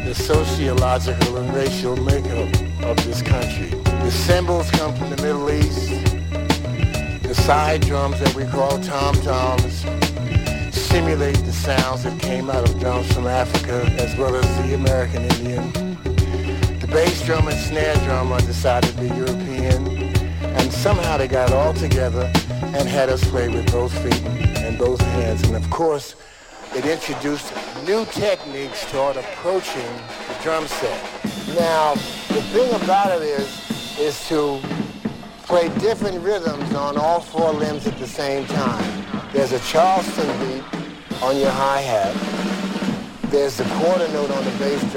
the sociological and racial makeup of this country. The cymbals come from the Middle East. The side drums that we call tom-toms simulate the sounds that came out of drums from Africa as well as the American Indian. The bass drum and snare drum are decidedly European, and somehow they got it all together and had us play with both feet and both hands. And of course, it introduced new techniques toward approaching the drum set. Now, the thing about it is to play different rhythms on all four limbs at the same time. There's a Charleston beat on your hi-hat. There's the quarter note on the bass drum.